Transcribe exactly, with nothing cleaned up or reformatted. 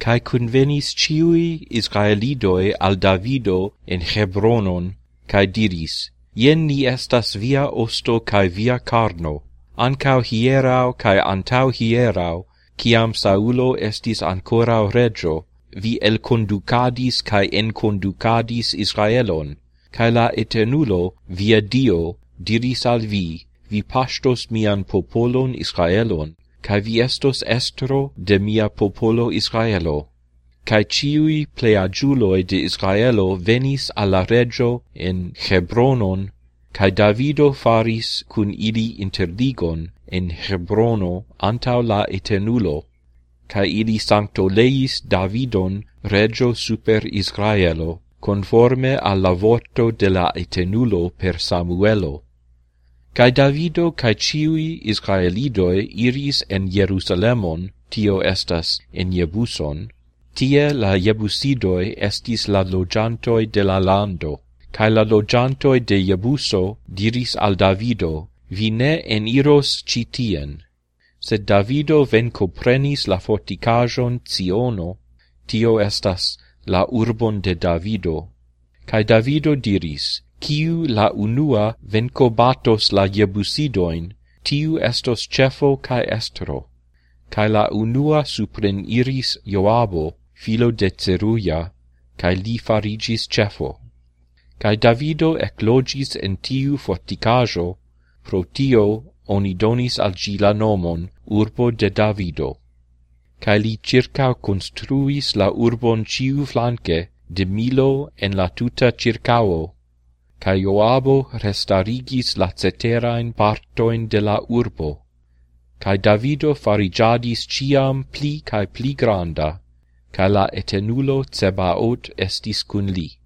cae convenis ciui Israelidoi al Davido in Hebronon, cae diris, Ien ni estas via osto cae via carno, ancau hierau cae antau hierau, ciam Saulo estis ancorau regio, vi elconducadis cae enconducadis Israelon, cae la Eternulo, via Dio, diris al vi, vi pastos mian popolon Israelon, cae vi estos estro de mia popolo Israelo. Cae ciui pleagiuloi de Israelo venis alla regio in Hebronon, cae Davido faris cun ili interligon in Hebrono antau la Eternulo, cae ili sanctoleis Davidon regio super Israelo, conforme alla vorto de la Eternulo per Samuelo. Cae Davido cae ciui Israelidoi iris en Jerusalemon, tio estas en Jebuson, tie la Jebusidoi estis la logiantoi de la lando, cae la logiantoi de Jebuso diris al Davido, vi ne eniros citien. Sed Davido vencoprenis la forticajon Ciono, tio estas la urbon de Davido. Cae Davido diris, Ciu la unua vencobatos la Jebusidoin, tiu estos cefo cae estro. Cae la unua supren iris Joabo, filo de Zeruia, cae li farigis cefo. Cae Davido eclogis en tiu forticajo, pro tio oni donis al gi la nomon urbo de Davido. Cae li circa construis la urbon ciu flanque de milo en la tuta circao, cae Joabo restarigis la ceterain partoin de la urbo, cae Davido farigiadis ciam pli cae pli granda, cae la Eternulo Tsebaot estis cun li.